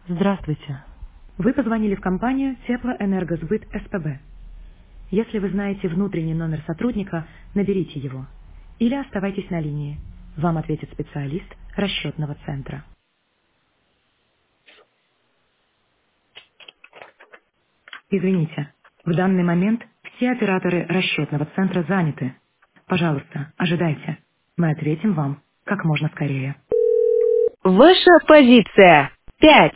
Здравствуйте. Вы позвонили в компанию Теплоэнергосбыт СПБ. Если вы знаете внутренний номер сотрудника, наберите его. Или оставайтесь на линии. Вам ответит специалист расчетного центра. Извините, в данный момент все операторы расчетного центра заняты. Пожалуйста, ожидайте. Мы ответим вам как можно скорее. Ваша позиция. 5.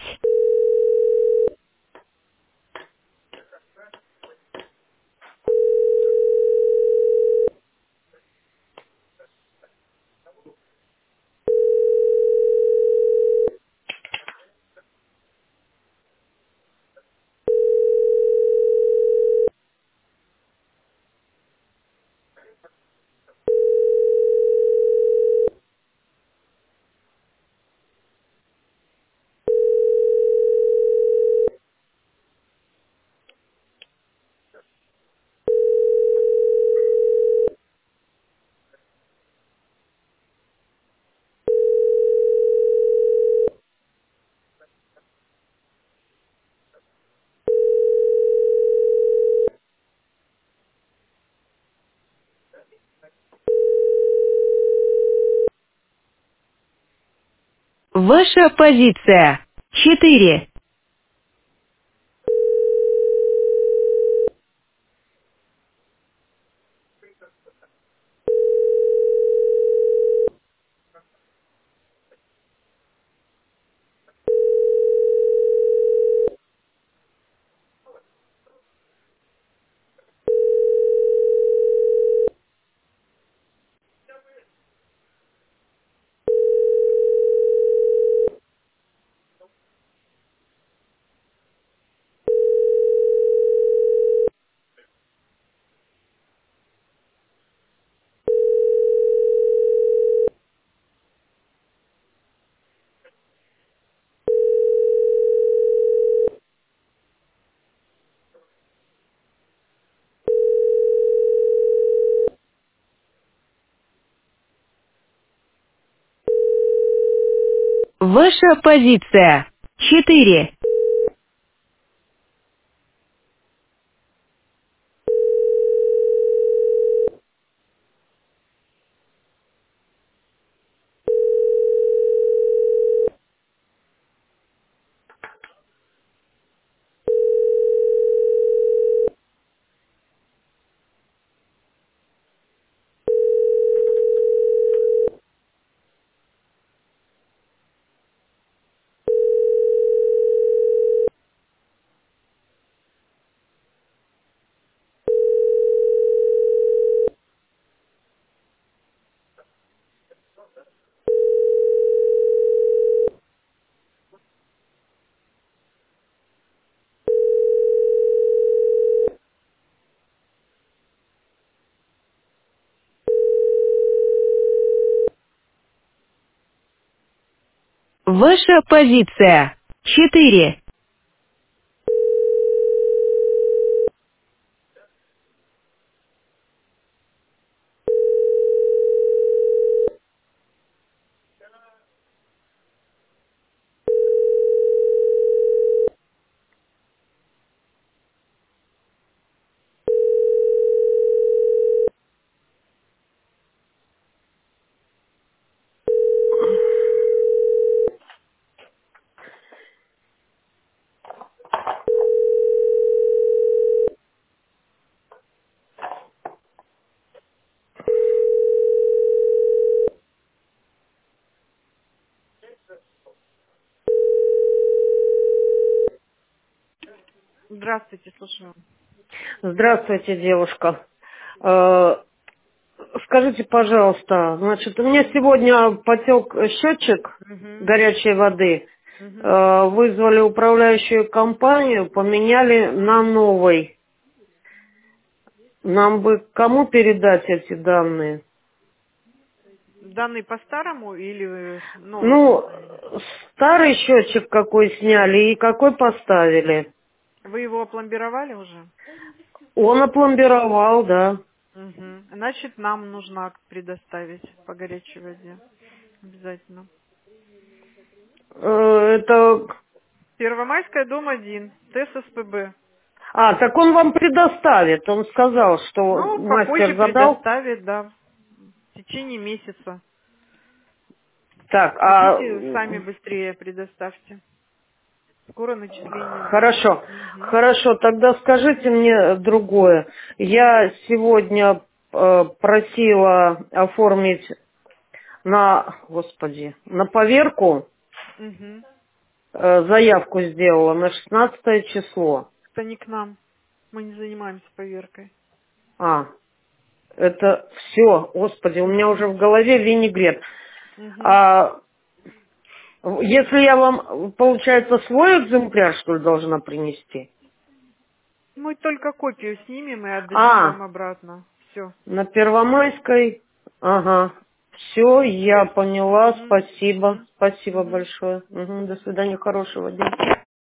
Ваша позиция. 4. Ваша позиция. 4. Ваша позиция. 4. Здравствуйте, слушаю. Здравствуйте, девушка. Э, Скажите, пожалуйста, значит, у меня сегодня потек счетчик Угу, горячей воды. угу. Вызвали управляющую компанию, поменяли на новый. Нам бы кому передать эти данные? Данные по старому или новый Ну, поставили? старый счетчик какой сняли и какой поставили. Вы его опломбировали уже? Он опломбировал, да. Угу. Значит, нам нужно акт предоставить по горячей воде. Обязательно. Это Первомайская, дом 1, ТССПБ. А, так он вам предоставит. Он сказал, что Ну, попозже мастер задал. предоставит, да, в течение месяца. Так, Хотите, сами быстрее предоставьте. Скоро начисление будет. хорошо. Мгм. Хорошо, тогда скажите мне другое. Я сегодня просила оформить на поверку, Мгм. заявку сделала на 16 число. Это не к нам. Мы не занимаемся поверкой. А, это все, господи, у меня уже в голове винегрет. Мгм. А если я вам, получается, свой экземпляр, что ли, должна принести? Мы только копию снимем и отдадим А, вам обратно. Все. на Первомайской. Ага. Все, я поняла. Угу. Спасибо. Угу. Спасибо Угу. большое. Мгм, до свидания, хорошего дня.